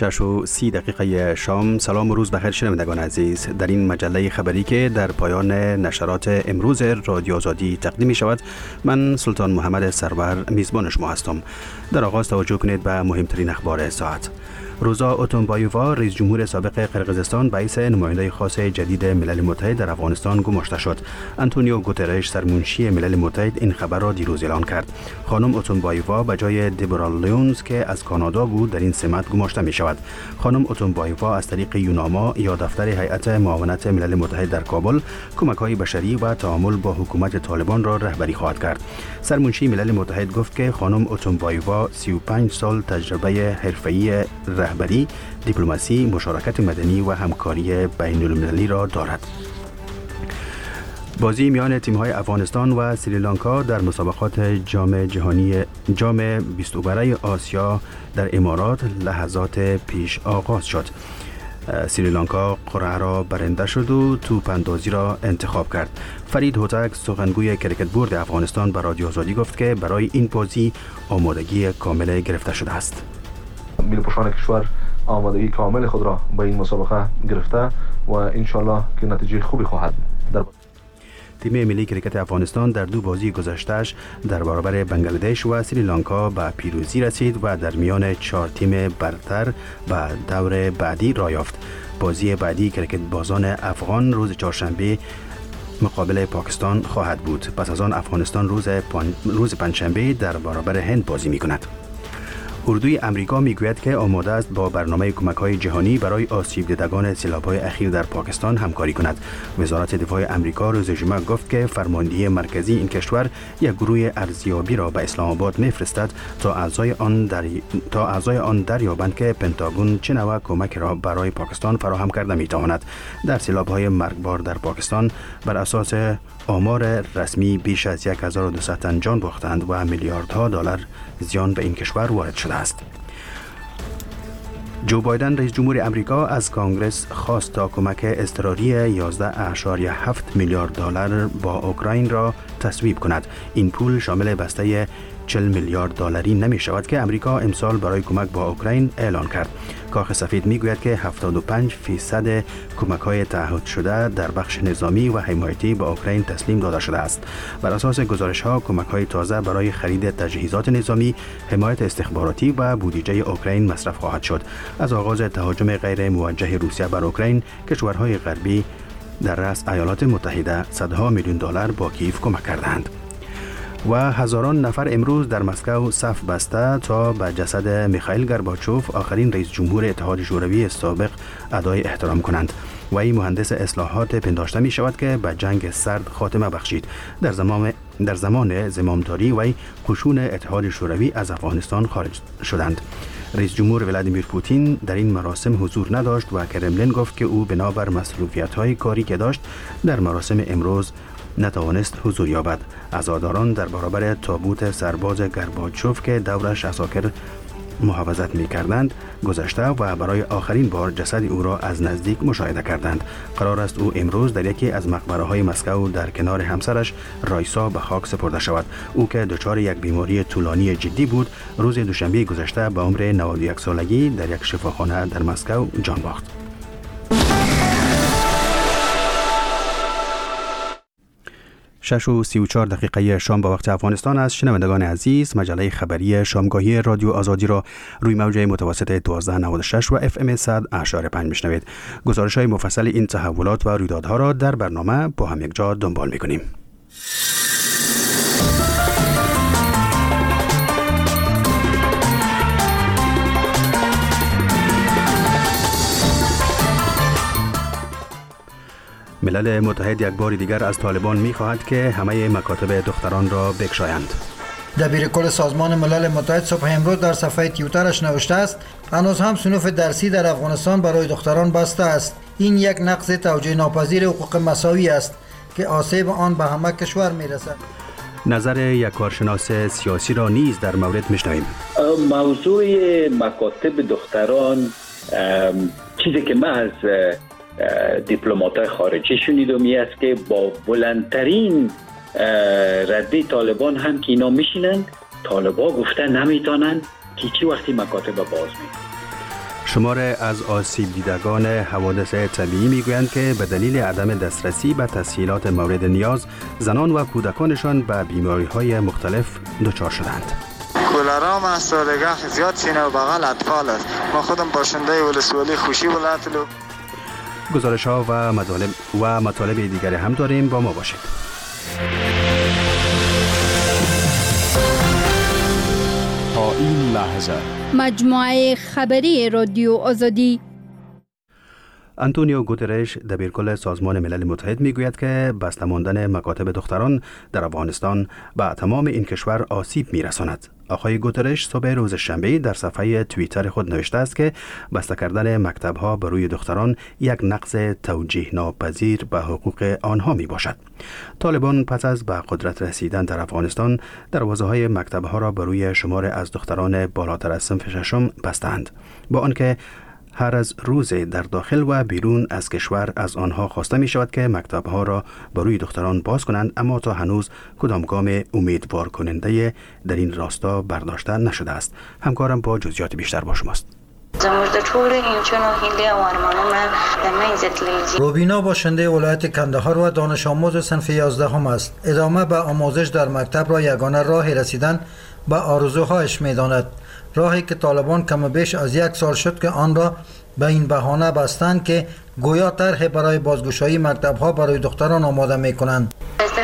6:30 شام. سلام و روز بخیر شنوندگان عزیز. در این مجله خبری که در پایان نشرات امروز رادیو آزادی تقدیم می شود، من سلطان محمد سرور میزبان شما هستم. در آغاز توجه کنید به مهمترین اخبار ساعت. روزا اتونبایووا، رئیس جمهور سابق قرقیزستان، باعث نماینده خاص جدید ملل متحد در افغانستان گماشته شد. آنتونیو گوترش، سرمنشی ملل متحد، این خبر را دیروز اعلان کرد. خانم اتونبایووا به جای دبورا لیونز که از کانادا بود در این سمت گماشته می شود. خانم اتونبایووا از طریق یوناما یا دفتر هیئت معاونت ملل متحد در کابل کمک‌های بشری و تعامل با حکومت طالبان را رهبری خواهد کرد. سرمنشی ملل متحد گفت که خانم اتونبایووا 35 سال تجربه حرفه‌ای رهبری، دیپلماسی، مشارکت مدنی و همکاری بین‌المللی را دارد. بازی میان تیم‌های افغانستان و سریلانکا در مسابقات جام 20 برای آسیا در امارات لحظات پیش آغاز شد. سریلانکا قرعه را برنده شد و توپ اندازی را انتخاب کرد. فرید هوتک، سخنگوی کرکت بورد افغانستان، به رادیو آزادی گفت که برای این بازی آمادگی کامل گرفته شده است. میلپوشان کشور آمادگی کامل خود را به این مسابقه گرفته و انشالله که نتیجه خوبی خواهد در تیم ملی کرکت افغانستان در دو بازی گذشته‌اش در برابر بنگلادش و سریلانکا به پیروزی رسید و در میان 4 تیم برتر به دور بعدی راه یافت. بازی بعدی کرکت بازان افغان روز چهارشنبه مقابل پاکستان خواهد بود. پس از آن افغانستان روز پنجشنبه در برابر هند بازی می‌کند. اردوی امریکا میگوید که آماده است با برنامه کمک‌های جهانی برای آسیب دیدگان سیلاب‌های اخیر در پاکستان همکاری کند. وزارت دفاع امریکا روز جمعه گفت که فرماندهی مرکزی این کشور یک گروه ارزیابی را به اسلام آباد می‌فرستد تا اعضای آن دریابند که پنتاگون چه نوع کمک را برای پاکستان فراهم کرده می‌تواند. در سیلاب‌های مرگبار در پاکستان بر اساس آمار رسمی بیش از 1200 تن جان باختند و میلیاردها دلار زیان به این کشور وارد شده است. جو بایدن، رئیس جمهور امریکا، از کانگرس خواست تا کمک اضطراری 11.7 میلیارد دلار با اوکراین را تصویب کند. این پول شامل بسته 40 میلیارد دلاری نمی شود که امریکا امسال برای کمک با اوکراین اعلان کرد. کاخ سفید می گوید که 75% کمک های تعهد شده در بخش نظامی و حمایتی با اوکراین تسلیم داده شده است. بر اساس گزارش ها کمک های تازه برای خرید تجهیزات نظامی، حمایت استخباراتی و بودجه اوکراین مصرف خواهد شد. از آغاز تهاجم غیر موجه روسیه بر اوکراین، کشورهای غربی در رأس ایالات متحده صدها میلیون دلار با کیف کمک کردند. و هزاران نفر امروز در مسکو صف بسته تا به جسد میخائیل گورباچوف، آخرین رئیس جمهور اتحاد شوروی سابق، ادای احترام کنند. وی مهندس اصلاحات پنداشته می شود که به جنگ سرد خاتمه بخشید. در زمان زمامداری وی قشون اتحاد شوروی از افغانستان خارج شدند. رئیس جمهور ولادیمیر پوتین در این مراسم حضور نداشت و کرملین گفت که او بنابر مصروفیت‌های کاری که داشت در مراسم امروز نتوانست حضور یابد. عزاداران در برابر تابوت سرباز گورباچوف که دورش عساکر محافظت می‌کردند گذشته و برای آخرین بار جسد او را از نزدیک مشاهده کردند. قرار است او امروز در یکی از مقبره‌های مسکو در کنار همسرش رایسا به خاک سپرده شود. او که دچار یک بیماری طولانی جدی بود، روز دوشنبه گذشته به عمر 91 سالگی در یک شفاخانه در مسکو جان باخت. 6:34 شام به وقت افغانستان است. شنوندگان عزیز، مجله خبری شامگاهی رادیو آزادی را روی موج متوسط 1296 و FM 100.5 میشنوید. گزارش‌های مفصل این تحولات و رویدادها را در برنامه با هم یک جا دنبال می‌کنیم. ملل متحد یک بار دیگر از طالبان می‌خواهد که همه مکاتب دختران را بگشایند. دبیر کل سازمان ملل متحد صبح امروز در صفحه توییترش نوشته است: هنوز هم صنوف درسی در افغانستان برای دختران بسته است. این یک نقض توجیه ناپذیر حقوق مساوی است که آسیب آن به همه کشور میرسد. نظر یک کارشناس سیاسی را نیز در مورد میشنویم. موضوع مکاتب دختران چیزی که من از دیپلمات‌های خارجی شنیدم است که با بلندترین رده طالبان هم که اینا میشینند، طالبان گفتن نمیتونن که چی وقتی مکاتب باز میکنن. شمار از آسیب دیدگان حوادث طبیعی میگویند که به دلیل عدم دسترسی به تسهیلات مورد نیاز زنان و کودکانشان به بیماری‌های مختلف دچار شدند. کولرام است، سالگاه زیاد سینه و بغل اطفال است. ما خودم باشنده ولسوالی خوشی ولایت گزارش‌ها و مطالب دیگری هم داریم، با ما باشید. تا این لحظه مجموعه خبری رادیو آزادی. آنتونیو گوترش دبیرکل سازمان ملل متحد میگوید که بسته ماندن مکاتب دختران در افغانستان به تمام این کشور آسیب میرساند. آقای گوترش صبح روز شنبه در صفحه توییتر خود نوشته است که بسته کردن مکتب‌ها بر روی دختران یک نقض توجیه ناپذیر به حقوق آنها می باشد. طالبان پس از به قدرت رسیدن در افغانستان دروازه‌های مکتب‌ها را بر روی شمار از دختران بالاتر از صنف ششم بستند، با آنکه هر از روز در داخل و بیرون از کشور از آنها خواسته می شود که مکتب‌ها را بر روی دختران باز کنند، اما تا هنوز کدام گام امیدوار کننده در این راستا برداشته نشده است. همکارم با جزئیات بیشتر با شماست. روبینا باشنده ولایت کندهار و دانش آموز صنف 11 هم است. ادامه به آموزش در مکتب را یگانه راه رسیدن به آرزوهایش می داند. راهی که طالبان کم بیش از 1 سال شد که آن را به این بهانه بستند که گویا طرح برای بازگشایی مکتب‌ها برای دختران آماده می‌کنند.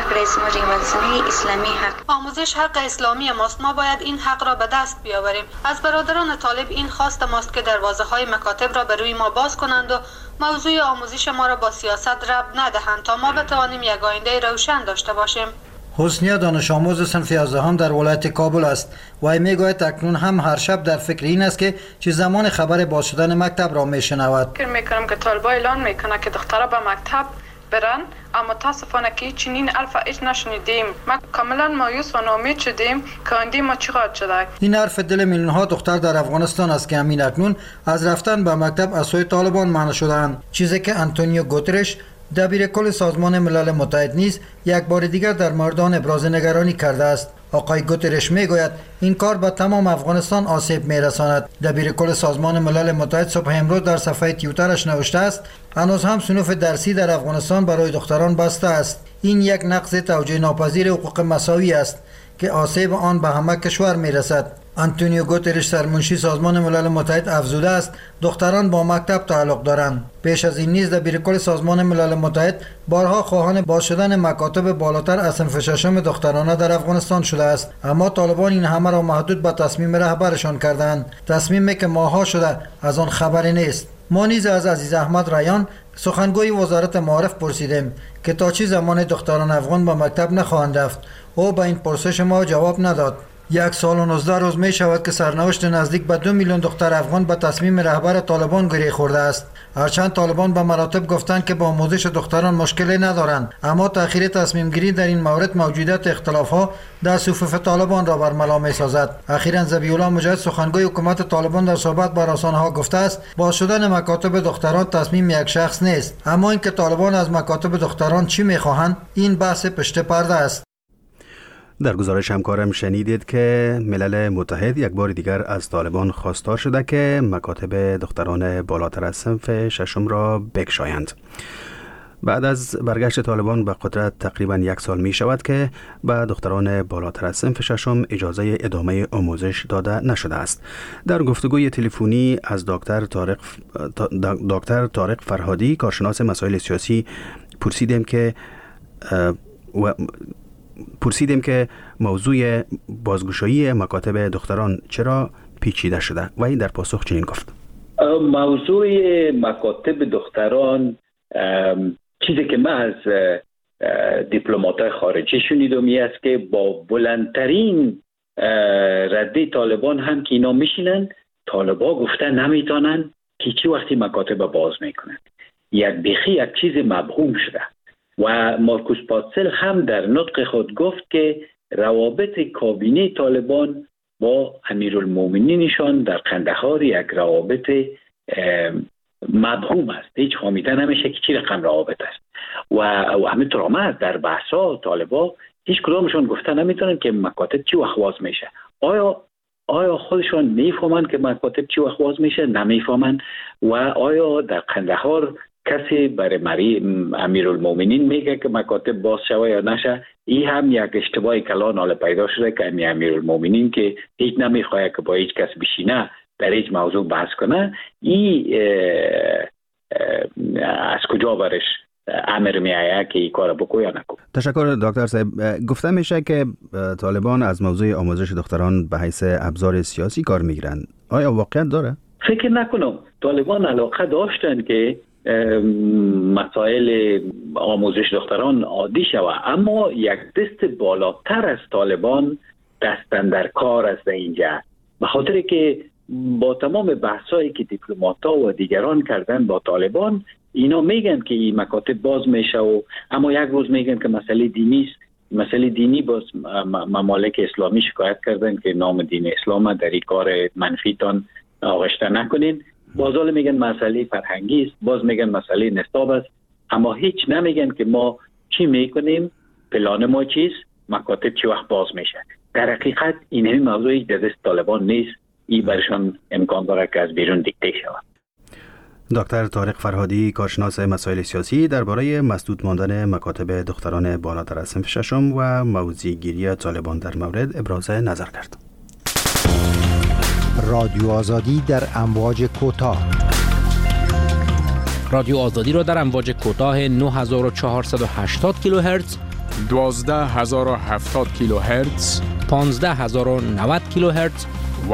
آموزش حق اسلامی ماست. ما باید این حق را به دست بیاوریم. از برادران طالب این خواست ماست که دروازه‌های مکاتب را به روی ما باز کنند و موضوع آموزش ما را با سیاست ربط ندهند تا ما بتوانیم یک آینده روشن داشته باشیم. حسنیه دانش آموز صنف 11 هم در ولایت کابل است و ای میگوید اکنون هم هر شب در فکر این است که چه زمان خبر باز شدن مکتب را میشنود. فکر میکنم که طالبا اعلان میکنه که دخترها به مکتب برن، اما متاسفانه که چنین الف هیچ نشنیدیم. ما کاملا مایوس و ناامید شدیم که آینده ما چقدر شده. این حرف دل میلیون ها دختر در افغانستان است که همین اکنون از رفتن به مکتب از سوی طالبان منع شدند، چیزی که آنتونیو گوترش دبیرکل سازمان ملل متحد نیز یک بار دیگر در مورد آن ابراز نگرانی کرده است. آقای گوترش میگوید این کار به تمام افغانستان آسیب میرساند. دبیرکل سازمان ملل متحد صبح امروز در صفحه توییترش نوشته است هنوز هم صنوف درسی در افغانستان برای دختران بسته است. این یک نقض توجیه ناپذیر حقوق مساوی است که آسیب آن به همه کشور میرسد. آنتونیو گوترش سرمنشی سازمان ملل متحد افزوده است دختران با مکتب تعلق دارند. پیش از این نیز دبیرکل سازمان ملل متحد بارها خواهان باز شدن مکاتب بالاتر از صنف ششم دخترانه در افغانستان شده است، اما طالبان این همه را محدود به تصمیم رهبرشان کردند، تصمیمی که ماه‌ها شده از آن خبری نیست. ما نیز از عزیز احمد ریان سخنگوی وزارت معارف پرسیدیم که تا چه زمان دختران افغان به مکتب نخواهند رفت. او به این پرسش ما جواب نداد. 1 سال و 19 روز می شود که سرنوشت نزدیک به 2 میلیون دختر افغان به تصمیم رهبر طالبان گره خورده است. هرچند طالبان به مراتب گفتند که با آموزش دختران مشکلی ندارند، اما تأخیر تصمیم گیری در این مورد موجودیت اختلاف ها در صفوف طالبان را برملا می سازد. اخیراً ذبیح الله مجاهد سخنگوی حکومت طالبان در صحبت با رسانه‌ها گفته است باز شدن مکاتب دختران تصمیم یک شخص نیست، اما اینکه طالبان از مکاتب دختران چی می‌خواهند این بحث پشت پرده است. در گزارش همکارم شنیدید که ملل متحد یک بار دیگر از طالبان خواستار شده که مکاتب دختران بالاتر از صنف ششم را بگشایند. بعد از برگشت طالبان به قدرت تقریبا 1 سال می شود که به دختران بالاتر از صنف ششم اجازه ادامه آموزش داده نشده است. در گفتگوی تلفنی از دکتر طارق فرهادی کارشناس مسائل سیاسی پرسیدیم که موضوع بازگشایی مکاتب دختران چرا پیچیده شده و این در پاسخ چنین گفت. موضوع مکاتب دختران چیزی که من از دیپلمات‌های خارجی شنیدم است که با بلندترین رده طالبان هم که اینا میشینن، طالبا گفته نمیتونن که چی وقتی مکاتب باز میکنن. یک چیز مبهوم شده و مارکوس پاتسل هم در نطق خود گفت که روابط کابینه طالبان با امیرالمومنینشان در قندهار یک روابط مبهوم است. هیچ فهمیده نمیشه که چی رقم روابط است و همینطور هم در بحثا طالبا هیچ کدامشون گفته نمیتونن که مکاتب چی وقت باز میشه. آیا خودشان میفهمند که مکاتب چی وقت باز میشه؟ نمیفهمند. و آیا در قندهار کسی برای امیرالمومنین میگه که مکاتب باز شوه یا نشه؟ این هم یک اشتباه کلان حالا پیدا شده که امیرالمومنین که هیچ نمیخواد که با هیچ کس بشینه در هیچ موضوع بحث کنه، این از کجا برش امر میآید که این کار بکنه یا نکنه؟ تشکر دکتر صاحب. گفته میشه که طالبان از موضوع آموزش دختران به حیث ابزار سیاسی کار میگیرند. آیا واقعیت داره؟ فکر نکنم. طالبان علاقه داشتن که مسائل آموزش دختران عادی شود، اما یک دست بالاتر از طالبان دستن در کار است اینجا، به خاطر که با تمام بحثایی که دیپلمات‌ها و دیگران کردن با طالبان، اینا میگن که این مکاتب باز میشه و اما یک روز میگن که مسئله دینی است. مسئله دینی باز ممالک اسلامی شکایت کردن که نام دین اسلام در این کار منفیتان آغشته نکنین. باز حالا میگن مسئله فرهنگی است، باز میگن مسئله نصاب است، اما هیچ نمیگن که ما چی میکنیم، پلان ما چیست، مکاتب چی وقت باز میشه. در حقیقت این همین موضوعی در دست طالبان نیست، این برشان امکان داره که از بیرون دیکته شود. دکتر طارق فرهادی، کارشناس مسائل سیاسی، درباره مسدود ماندن مکاتب دختران بالاتر از صنف ششم و موضع‌گیری طالبان در مورد ابراز نظر کرد. رادیو آزادی در امواج کوتاه. رادیو آزادی را در امواج کوتاه 9480 کیلوهرتز، 12070 کیلوهرتز، 15090 کیلوهرتز و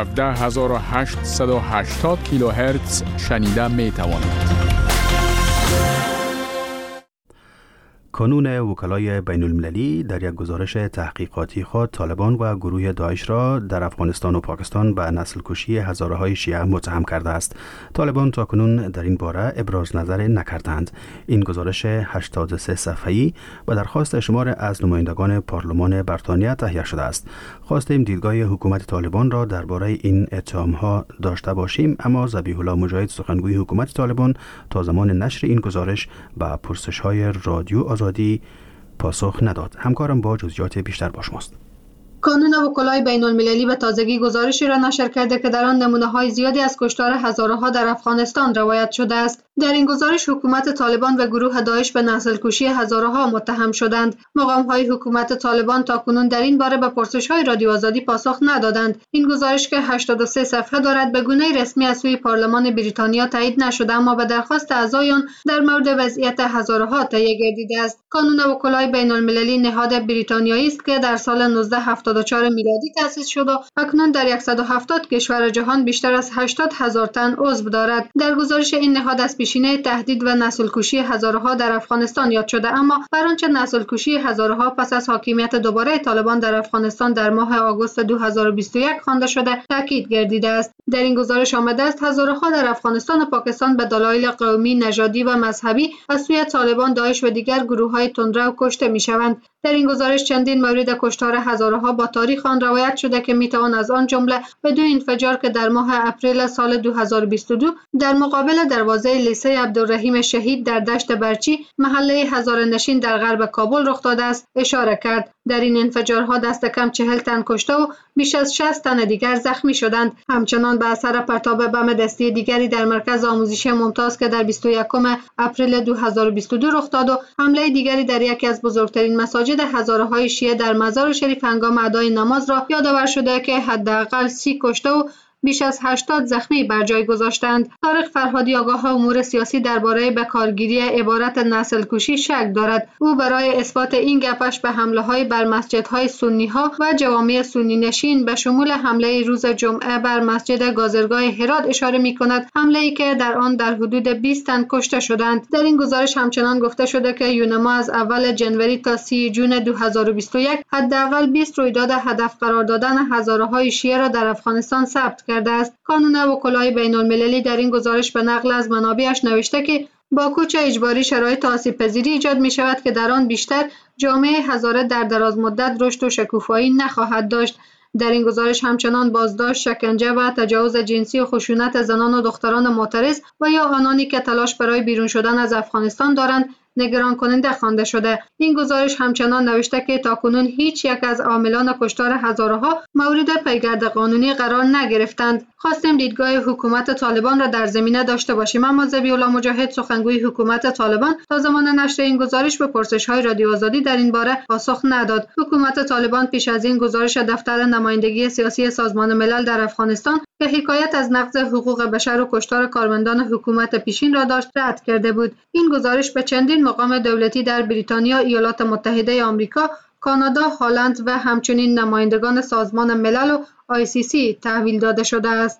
17880 کیلوهرتز شنیده می توانید. کانون وکلای بین المللی در یک گزارش تحقیقاتی خود طالبان و گروه داعش را در افغانستان و پاکستان به نسل کشی هزاره‌های شیعه متهم کرده است. طالبان تاکنون در این باره ابراز نظر نکردند. این گزارش 83 صفحه‌ای و درخواست شمار از نمایندگان پارلمان بریتانیا تهیه شده است. خواستیم دیدگاه حکومت طالبان را درباره این اتهام‌ها داشته باشیم، اما ذبیح الله مجاهد، سخنگوی حکومت طالبان، تا زمان نشر این گزارش به پرسش‌های رادیو آزادی پاسخ نداد. همکارم با جزئیات بیشتر با شماست. کانون وکلای بین المللی به تازگی گزارشی را نشر کرده که در آن نمونه‌های زیادی از کشتار هزارها در افغانستان روایت شده است. در این گزارش حکومت طالبان و گروه داعش به نسل کشی هزارها متهم شدند. مقام‌های حکومت طالبان تاکنون در این باره به پرسش‌های رادیو آزادی پاسخ ندادند. این گزارش که 83 صفحه دارد به گونه‌ای رسمی از سوی پارلمان بریتانیا تایید نشده، اما به درخواست اعضایان در مورد وضعیت هزارها تهیه گردیده است. کانون وکلای بین المللی نهاد بریتانیایی است که در سال 1974 میلادی تأسیس شد و اکنون در 170 کشور جهان بیشتر از 80,000 تن عضو دارد. در گزارش این نهاد از پیشینه تهدید و نسل کشی هزارها در افغانستان یاد شده، اما بر آنچه نسل کشی هزارها پس از حاکمیت دوباره طالبان در افغانستان در ماه آگوست 2021 خوانده شده تاکید گردیده است. در این گزارش آمده است هزارها در افغانستان و پاکستان به دلایل قومی، نژادی و مذهبی از سوی طالبان، داعش و دیگر گروه‌های تندرو کشته می‌شوند. در این گزارش چندین مورد کشتار هزارها با تاریخ آن روایت شده که میتوان از آن جمله به 2 انفجار که در ماه اپریل سال 2022 در مقابل دروازه لیسه عبدالرحیم شهید در دشت برچی، محله هزاره‌نشین در غرب کابل رخ داده است اشاره کرد. در این انفجارها دست کم 40 تن کشته و بیش از 60 تن دیگر زخمی شدند. همچنان به اثر پرتاب بم دستی دیگری در مرکز آموزشی ممتاز که در 21 اپریل 2022 رخ داد و حمله دیگری در یکی از بزرگترین مساجد هزاره‌های شیعه در مزار شریف هنگام ادای نماز را یادآور شده که حداقل 30 کشته و بیش از 80 زخمی بر جای گذاشتند. طارق فرهادی، آگاه امور سیاسی، درباره بکارگیری عبارت نسل کشی شک دارد. او برای اثبات این گپش به حمله‌های بر مسجدهای سنی‌ها و جوامع سنی نشین به شمول حمله روز جمعه بر مسجد گازرگاه هرات اشاره می‌کند، حمله‌ای که در آن در حدود 20 تن کشته شدند. در این گزارش همچنان گفته شده که یونما از اول جنوری تا 30 جون 2021 حداقل 20 رویداد هدف قرار دادن هزاره‌های شیعه را در افغانستان ثبت کرده است. کانون وکلای بین المللی در این گزارش به نقل از منابعش نوشته که با کوچ اجباری شرایط آسیب‌پذیری ایجاد می شود که در آن بیشتر جامعه هزاره در دراز مدت رشد و شکوفایی نخواهد داشت. در این گزارش همچنان بازداشت، شکنجه و تجاوز جنسی و خشونت زنان و دختران معترض و یا آنانی که تلاش برای بیرون شدن از افغانستان دارند نگران کننده خوانده شده. این گزارش همچنان نوشته که تاکنون هیچ یک از عاملان کشتار هزارها مورد پیگرد قانونی قرار نگرفتند. خواستیم دیدگاه حکومت طالبان را در زمینه داشته باشیم، اما ذبیح‌الله مجاهد سخنگوی حکومت طالبان تا زمان نشر این گزارش به پرسش‌های رادیو آزادی در این باره پاسخ نداد. حکومت طالبان پیش از این گزارش دفتر نمایندگی سیاسی سازمان ملل در افغانستان که حکایت از نقض حقوق بشر و کشتار کارمندان حکومت پیشین را داشت رد کرده بود. این گزارش به چندین مقام دولتی در بریتانیا، ایالات متحده آمریکا، کانادا، هلند و همچنین نمایندگان سازمان ملل و ICC تحویل داده شده است.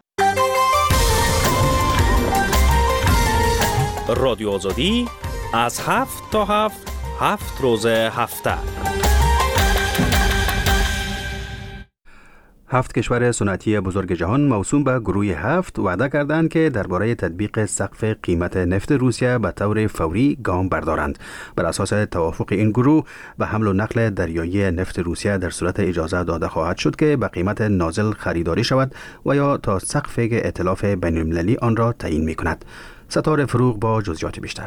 رادیو آزادی از 7 تا 7 روز هفته. 7 کشور صنعتی بزرگ جهان موسوم به گروه 7 وعده کردند که درباره تطبیق سقف قیمت نفت روسیه به طور فوری گام بردارند. بر اساس توافق این گروه به حمل و نقل دریایی نفت روسیه در صورت اجازه داده خواهد شد که به قیمت نازل خریداری شود و یا تا سقف ائتلاف بین المللی آن را تعیین می کند. ستاره فروغ با جزئیات بیشتر.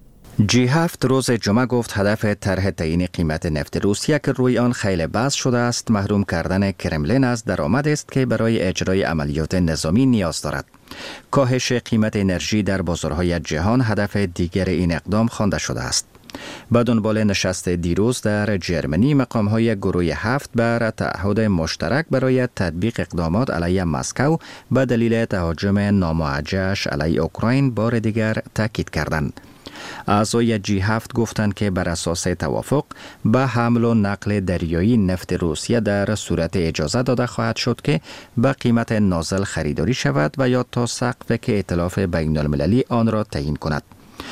G7 روز جمعه گفت هدف طرح تعیین قیمت نفت روسیه که روی آن خیلی بحث شده است محروم کردن کرملین از درآمد است که برای اجرای عملیات نظامی نیاز دارد. کاهش قیمت انرژی در بازارهای جهان هدف دیگر این اقدام خوانده شده است. با دنبال نشست دیروز در جرمنی مقام‌های گروه 7 بر تعهد مشترک برای تطبیق اقدامات علیه مسکو به دلیل تهاجم ناموجه‌اش علیه اوکراین بار دیگر تاکید کردند. اعضای G7 گفتند که بر اساس توافق به حمل و نقل دریایی نفت روسیه در صورت اجازه داده خواهد شد که به قیمت نازل خریداری شود و یا تا سقفی که ائتلاف بین المللی آن را تعیین کند.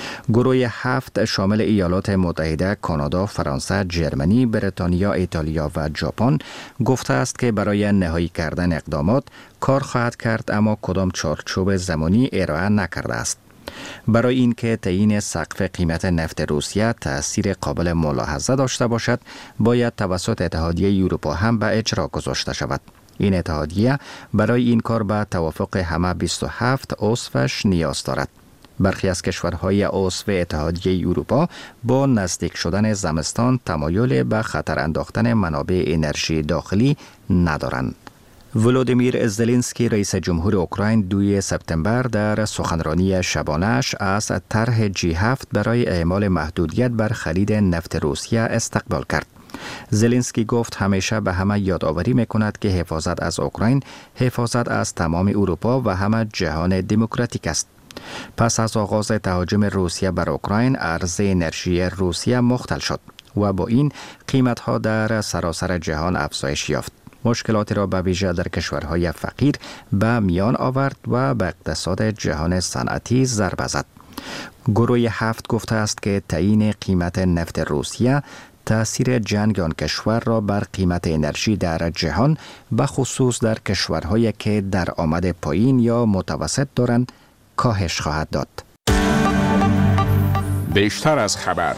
گروه 7 شامل ایالات متحده، کانادا، فرانسه، جرمنی، بریتانیا، ایتالیا و ژاپن گفته است که برای نهایی کردن اقدامات کار خواهد کرد، اما کدام چارچوب زمانی ارائه نکرده است. برای اینکه تعیین سقف قیمت نفت روسیه تأثیر قابل ملاحظه داشته باشد، باید توسط اتحادیه اروپا هم به اجرا گذاشته شود. این اتحادیه برای این کار به توافق همه 27 عضوش نیاز دارد. برخی از کشورهای عضو اتحادیه اروپا با نزدیک شدن زمستان تمایل به خطر انداختن منابع انرژی داخلی ندارند. ولودیمیر زلنسکی رئیس جمهور اوکراین 2 سپتامبر در سخنرانی شبانه‌اش از طرح G7 برای اعمال محدودیت بر خرید نفت روسیه استقبال کرد. زلنسکی گفت همیشه به همه یادآوری می‌کند که حفاظت از اوکراین حفاظت از تمام اروپا و همه جهان دموکراتیک است. پس از آغاز تهاجم روسیه بر اوکراین، عرضه انرژی روسیه مختل شد و با این قیمت‌ها در سراسر جهان افزایش یافت. مشکلاتی را به ویژه در کشورهای فقیر به میان آورد و به اقتصاد جهان صنعتی ضربه زد. گروه 7 گفته است که تعیین قیمت نفت روسیه تأثیر جنگ آن کشور را بر قیمت انرژی در جهان به خصوص در کشورهایی که درآمد پایین یا متوسط دارند کاهش خواهد داد. بیشتر از خبر.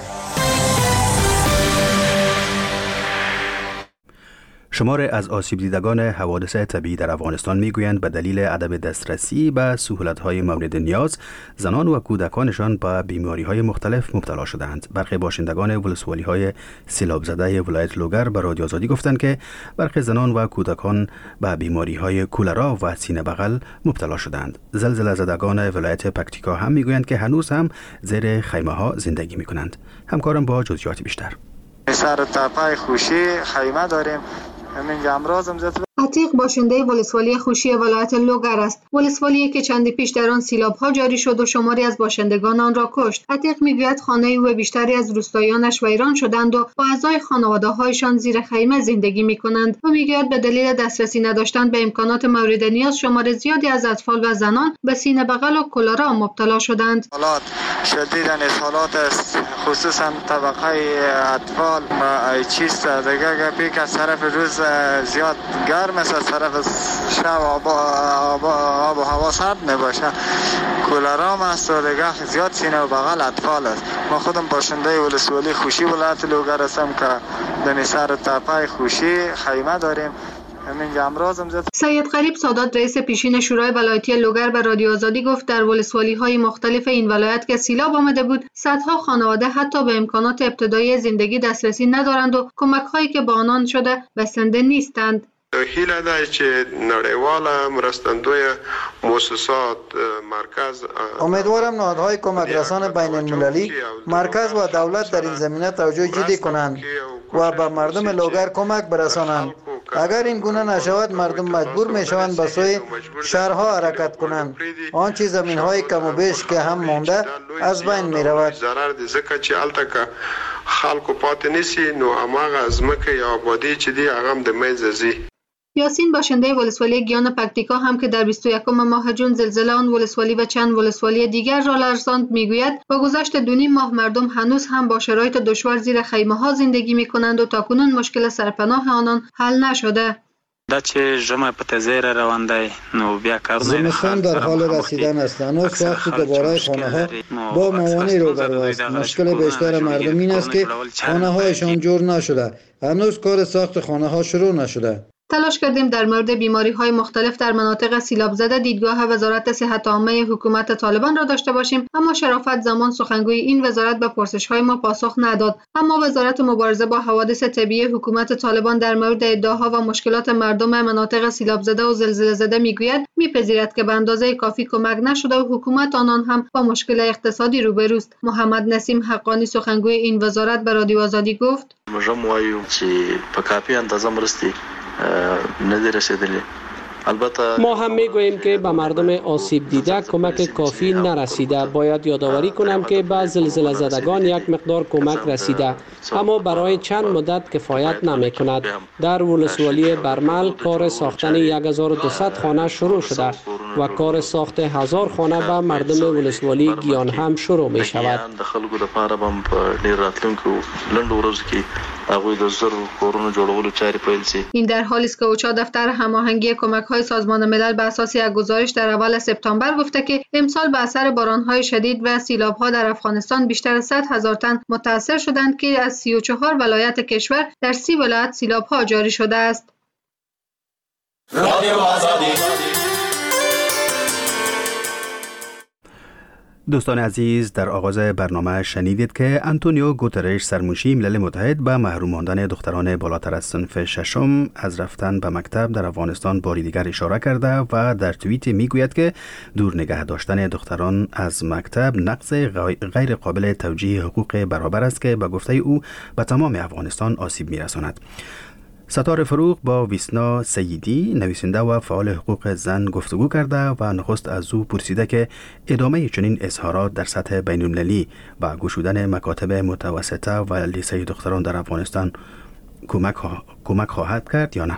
شمار از آسیب دیدگان حوادث طبیعی در افغانستان میگویند به دلیل عدم دسترسی به سهولت‌های مورد نیاز، زنان و کودکانشان به بیماری‌های مختلف مبتلا شدند. برخی باشندگان ولسوالی‌های سیلاب زده ولایت لوگر به رادیو آزادی گفتند که برخی زنان و کودکان به بیماری‌های کولرا و سینه بغل مبتلا شدند. زلزله زدگان ولایت پکتیکا هم میگویند که هنوز هم زیر خیمه‌ها زندگی می‌کنند. همکارم با جزئیات بیشتر. سر تپه خوشی خیمه داریم. همین امروز هم عتیق باشنده ولسوالی خوشی ولایت لوگر است. ولسوالی که چندی پیش در آن سیلاب‌ها جاری شد و شماری از باشندگان آن را کشت. عتیق میگوید خانه او و بیشتری از روستاییانش ویران شدند و با اعضای خانواده‌هایشان زیر خیمه زندگی می‌کنند. او میگوید به دلیل دسترسی نداشتن به امکانات مورد نیاز، شمار زیادی از اطفال و زنان به سینه بغل و کولرا مبتلا شدند. حالات شدید حالات است، خصوصا طبقه اطفال و چیز دیگه پیک از طرف روز زیاد گرم است، از طرف شب آب و هوا سرد نباشه، کولرام است و دیگه زیاد سینه و بغل اطفال است. ما خودم باشنده ولسوالی خوشی ولایت لوگر هستم که در سر تپه خوشی خیمه داریم. سید غریب سادات رئیس پیشین شورای ولایتی لوگر به رادیو آزادی گفت در ولسوالی‌های مختلف این ولایت که سیلاب آمده بود صدها خانواده حتی به امکانات ابتدایی زندگی دسترسی ندارند و کمک‌هایی که به آنان شده بسنده نیستند. هیله ده چې نړیواله مرستندوی مؤسسات مرکز امیدوارم نهادهای کمک رسان بین المللی مرکز و دولت در این زمینه توجه جدی کنند و به مردم لوگر کمک برسانند. اگر این گونه نشود مردم مجبور میشوند به سوی شهرها حرکت کنند. آنچه زمین‌های کم و بیش که هم مانده از بین می‌رود. ضرر دي ځکه چې الته که خلکو پاتې نسی نو هماغه ځمکه یا آبادی چې دی هغه هم د منځه ځي. یاسین باشنده ولسوالی گیان پکتیکا هم که در 21 ماه جون زلزله آن ولسوالی و چند ولسوالی دیگر را لرزاند میگوید با گذشت 2.5 ماه مردم هنوز هم با شرایط دشوار زیر خیمه‌ها زندگی می‌کنند و تاکنون مشکل سرپناه آنان حل نشده. زمستان در حال رسیدن است. هنوز ساخت دوباره خانه‌ها با موانع روبرو است. مشکل بیشتر مردم این است که خانه‌هایشان جور نشده. هنوز کار ساخت خانه‌ها شروع نشده. تلاش کردیم در مورد بیماری‌های مختلف در مناطق سیلاب زده دیدگاه وزارت صحت عامه حکومت طالبان را داشته باشیم، اما شرافت زمان سخنگوی این وزارت به پرسش‌های ما پاسخ نداد. اما وزارت مبارزه با حوادث طبیعی حکومت طالبان در مورد ادعاها و مشکلات مردم مناطق سیلاب زده و زلزله زده میگوید میپذیرد که به اندازه کافی کمک نشده و حکومت آنان هم با مشکل اقتصادی روبروست. محمد نسیم حقانی سخنگوی این وزارت به رادیو آزادی گفت: ما هم میگوییم که به مردم آسیب دیده کمک کافی نرسیده. باید یادآوری کنم که به زلزله زدگان یک مقدار کمک رسیده، اما برای چند مدت کفایت نمی کند. در ولسوالی برمل کار ساختن 1200 خانه شروع شده و کار ساخت 1000 خانه به مردم ولسوالی گیان هم شروع می شود. این در حالی است که اوچا دفتر هماهنگی کمک‌های سازمان ملل به اساس یک گزارش در اول سپتامبر گفته که امسال به اثر باران‌های شدید و سیلاب‌ها در افغانستان بیشتر از 100,000 تن متاثر شدند که از 34 ولایت کشور در 30 ولایت سیلاب‌ها جاری شده است. دوستان عزیز، در آغاز برنامه شنیدید که آنتونیو گوترش سرمنشی ملل متحد به محروم ماندن دختران بالاتر از صنف ششم از رفتن به مکتب در افغانستان باری دیگر اشاره کرده و در توییت میگوید که دور نگه داشتن دختران از مکتب نقض غیر قابل توجیه حقوق برابر است که به گفته او به تمام افغانستان آسیب میرساند. ستاره فروغ با ویسنا سیدی نویسنده و فعال حقوق زن گفتگو کرده و نخست از او پرسیده که ادامه چنین اظهارات در سطح بین‌المللی و گشودن مکاتب متوسطه و لیسه دختران در افغانستان کمک خواهد کرد یا نه؟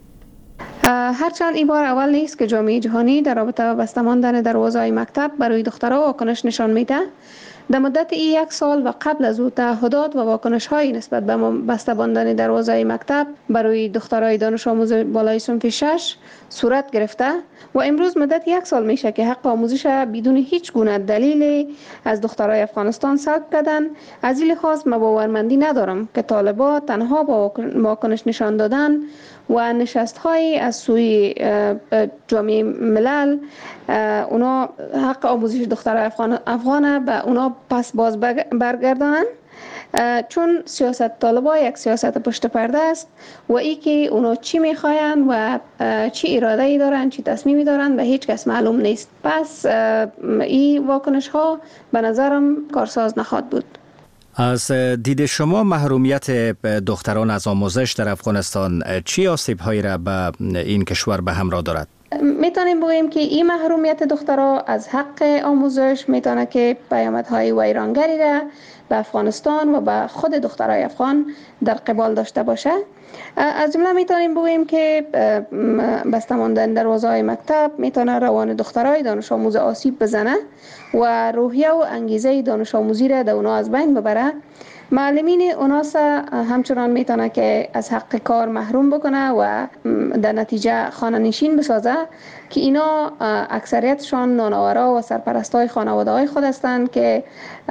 هرچند این بار اول نیست که جامعه جهانی در رابطه با بسته ماندن دروازه‌های مکتب برای دخترها واکنش نشان میده. در مدت 1 سال و قبل از او تعهدات و واکنش‌هایی نسبت به بسته ماندن دروازه‌های مکتب برای دخترای دانش آموز بالای صنف 6 صورت گرفته و امروز مدت 1 سال میشه که حق آموزش بدون هیچ گونه دلیلی از دخترای افغانستان سلب کردن. از این لحاظ من باورمندی ندارم که طالبان تنها با واکنش نشان دادن و نشست‌های از سوی جامعه ملل اونا حق آموزش دخترای افغان به اونا پس باز برگردانن، چون سیاست طالبان یک سیاست پشت پرده است و ای که اونا چی میخواین و چی اراده ای دارن، چی تصمیمی دارن به هیچ کس معلوم نیست. پس این واکنش ها به نظرم کارساز نخواهد بود. از دید شما محرومیت دختران از آموزش در افغانستان چی آسیب‌هایی را به این کشور به همراه دارد؟ میتونیم بگوییم که این محرومیت دخترها از حق آموزش میتونه که پیامدهای ویرانگری را به افغانستان و به خود دخترای افغان در قبال داشته باشه. از جمله میتونیم بگوییم که بسته ماندن دروازه‌های مکتب میتونه روان دخترای دانش آموز آسیب بزنه و روحیه و انگیزه دانش آموزی را در اونا از بین ببره. معلمین اوناس همچنان میتونه که از حق کار محروم بکنه و در نتیجه خانه نشین بسازه که اینا اکثریتشان نانآورا و سرپرستای خانواده‌های خود هستند که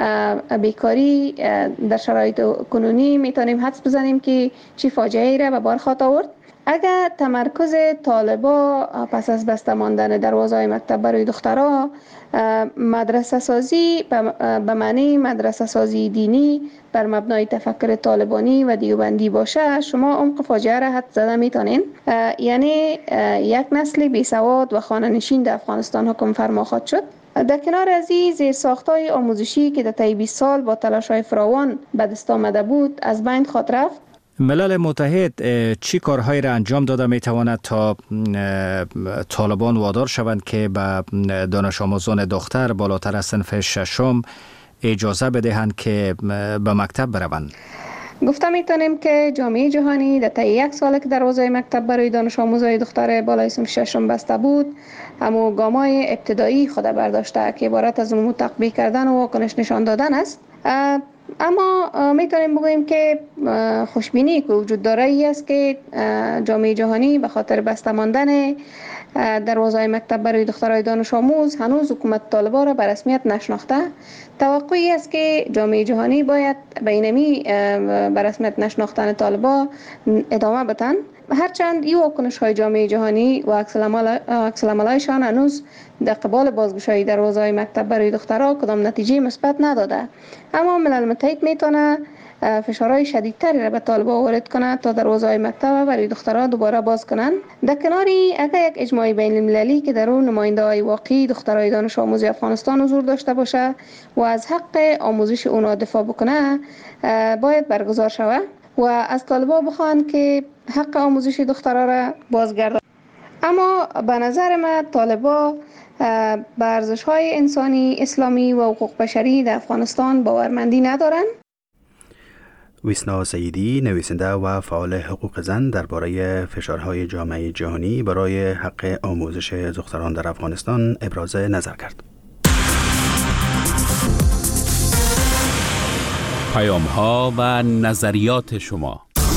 بیکاری در شرایط کنونی میتونیم حدس بزنیم که چی فاجعه‌ای را به بار خواهد آورد. اگر تمرکز طالبا پس از بسته ماندن دروازه‌های مکتب برای دخترها مدرسه سازی به معنی مدرسه سازی دینی بر مبنای تفکر طالبانی و دیوبندی باشه، شما عمق فاجعه را حد زده میتونین. یعنی یک نسل بی سواد و خانه نشین در افغانستان حکم فرما خواهد شد. در کنار از این زیرساخت‌های آموزشی که در طی 20 سال با تلاش‌های فراوان به دست آمده بود از بین خواهد رفت. ملل متحد چی کارهایی را انجام داده میتواند تا طالبان وادار شوند که به دانش آموزان دختر بالاتر از صنف ششم اجازه بدهند که به مکتب بروند؟ گفته میتونیم که جامعه جهانی در طی 1 سال که دروازه مکتب برای دانش آموزای دختر بالای صنف ششم بسته بود، همو گامای ابتدایی خود برداشته که عبارت از عمومی تطبیق کردن و واکنش نشان دادن است. اما میتونیم بگوییم که خوشبینی که وجود داره ای است که جامعه جهانی به خاطر بسته ماندن دروازه‌های مکتب برای دخترای دانش آموز هنوز حکومت طالبان را به رسمیت نشناخته. توقعی است که جامعه جهانی باید به اینمی به رسمیت نشناختن طالبان ادامه بدن، هرچند این واکنش‌های جامعه جهانی و عکس العمل‌هایشان هنوز در قبال بازگشایی دروازه‌های مکتب برای دخترها کدام نتیجه مثبت نداده. اما ملل متحد میتونه فشارهای شدیدتری را به طالبان وارد کنه تا دروازه‌های مکتب برای دخترها دوباره باز کنند. در کناری اگر یک اجماع بین المللی که در اون نماینده‌های واقعی دخترای دانش آموز افغانستان حضور داشته باشه و از حق آموزش اونها دفاع بکنه باید برگزار شود و از طالبان بخوان که حق آموزش دخترها را بازگردانند. اما به نظر من طالبان به ارزش‌های انسانی، اسلامی و حقوق بشری در افغانستان باورمندی ندارند. ویسنا سیدی، نویسنده و فعال حقوق زن، درباره فشارهای جامعه جهانی برای حق آموزش دختران در افغانستان ابراز نظر کرد. پیام‌ها و نظریات شما.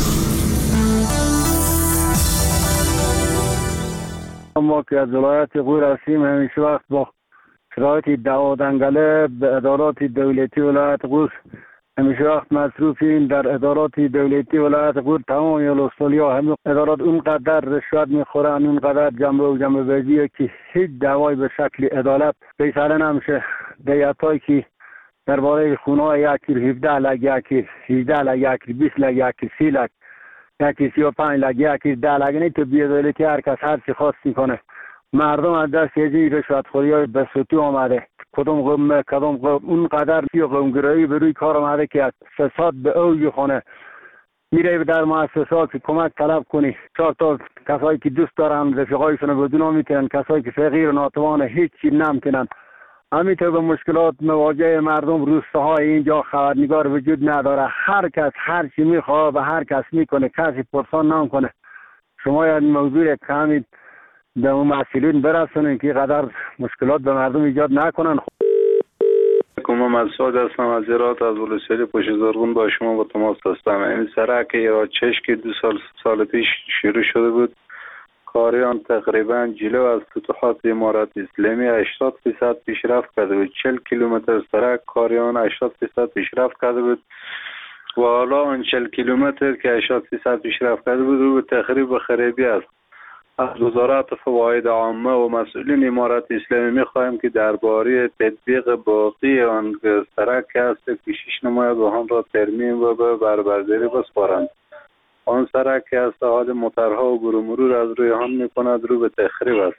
ما که از ولایت غور هستیم همیشه وقت با شرایط دعوادنگله به ادارات دولتی ولایت غور همیشه وقت مصروفیم. در ادارات دولتی ولایت غور تمام یالوستولیا همه ادارات اونقدر رشوت میخورن، اونقدر جمع بازیه که هیچ دعوای به شکل عدالت فیصله نمیشه. دیتایی که درباره خونه‌های یکی 17 لک، یکی 18 لک، یکی 20 لک، یکی 30 لک، یکی 35 لک، یکی 10 لک، نه تو بی‌عدالتی هر کس هر چی خواست میکنه. مردم از دست یه رشوتخوری‌های بسوتی آمده. کدوم اونقدر قومگرایی به روی کار آمده که از فساد به اوج خونه. میره در مؤسسات که کمک طلب کنی، 4 تا کسایی که دوست دارن رفیقایشون رو بدون میتونن، کسایی که فقیر و ناتوان هیچی نمیتونن. همینطور به مشکلات مواجه مردم روستاهای اینجا خبرنگار وجود نداره. هر کس هر چی میخواد به هر کس میکنه، کسی پرسان نمیکنه. شما این موضوع کمی به اون مسئولین برسونین که قدر مشکلات به مردم ایجاد نکنن. من مسعود هستم از هرات، از ولسوالی پشت زرغون با شما با تماس هستم. این سرک ایراچش که 2 سال پیش شروع شده بود، کاریان تقریبا جلو از فتوحات امارات اسلامی 80% پیشرفت کرده بود. 40 کیلومتر سرک کاریان 80% پیشرفت کرده بود و حالا اون 40 کیلومتر که 80% پیشرفت کرده بود رو به تخریب و خرابی است. از وزارت فواید عامه و مسئولین امارات اسلامی می‌خواهیم که درباره تطبیق باقی آن سرک است کوشش نماید و آن را ترمیم و به بربرداری بسپارند. آن سرک که از حال موترها و مرور از روی آن می‌کند رو به تخریب است.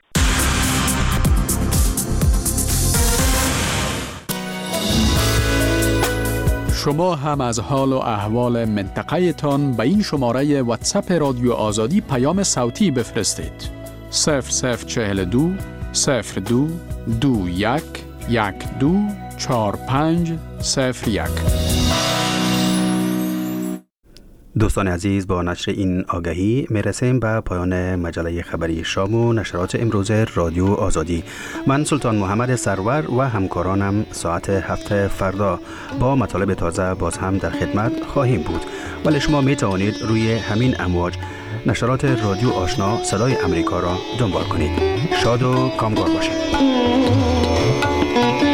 شما هم از حال و احوال منطقه تان به این شماره واتساپ رادیو آزادی پیام صوتی بفرستید. 0042 02 21 12 45 01. دوستان عزیز، با نشر این آگهی میرسیم به پایان مجله خبری شام و نشرات امروز رادیو آزادی. من سلطان محمد سرور و همکارانم ساعت 7 فردا با مطالب تازه باز هم در خدمت خواهیم بود، ولی شما می توانید روی همین امواج نشرات رادیو آشنا صدای امریکا را دنبال کنید. شاد و کامگار باشید.